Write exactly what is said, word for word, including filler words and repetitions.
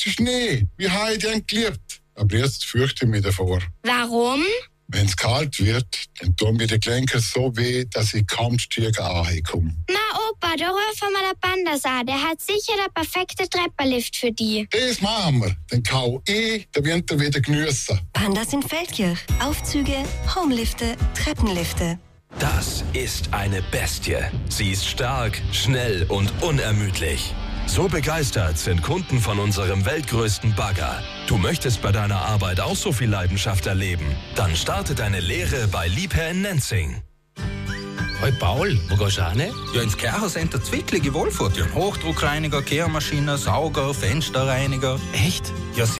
ersten Schnee. Wie habe ich den geliebt? Aber jetzt fürchte ich mich davor. Warum? Wenn es kalt wird, dann tun mir die Gelenke so weh, dass ich kaum die Stiege ankomme. Na Opa, da rufen wir den Pandas an. Der hat sicher der perfekte Treppenlift für die. Das machen wir. Dann kann ich den Winter wieder geniessen. Pandas in Feldkirch. Aufzüge, Homelifte, Treppenlifte. Das ist eine Bestie. Sie ist stark, schnell und unermüdlich. So begeistert sind Kunden von unserem weltgrößten Bagger. Du möchtest bei deiner Arbeit auch so viel Leidenschaft erleben? Dann starte deine Lehre bei Liebherr in Nenzing. Hey Paul, wo gehst du hin? Ja, ins Kerchercenter Zwickli, Wolfurt. Ja, Hochdruckreiniger, Kehrmaschine, Sauger, Fensterreiniger. Echt? Ja,